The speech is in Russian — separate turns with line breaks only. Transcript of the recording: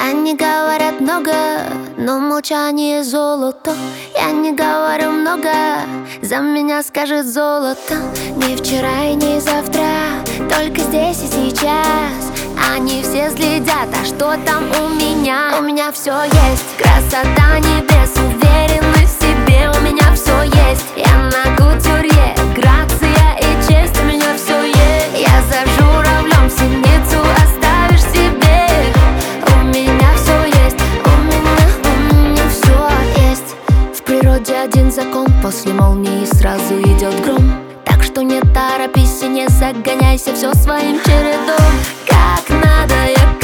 Они говорят много, но молчание золото. Я не говорю много, за меня скажет золото. Не вчера и не завтра, только здесь и сейчас. Они все следят, а что там у меня? У меня все есть, красота небес, уверенность в себе. У меня все есть, я на кутюрье, грация и честь. У меня все есть, я за журавлем синицу оставишь себе. У меня все есть, у меня все есть. В природе один закон, после молнии сразу идет гром. Так что не торопись и не загоняйся, все своим чередом. Как надо, я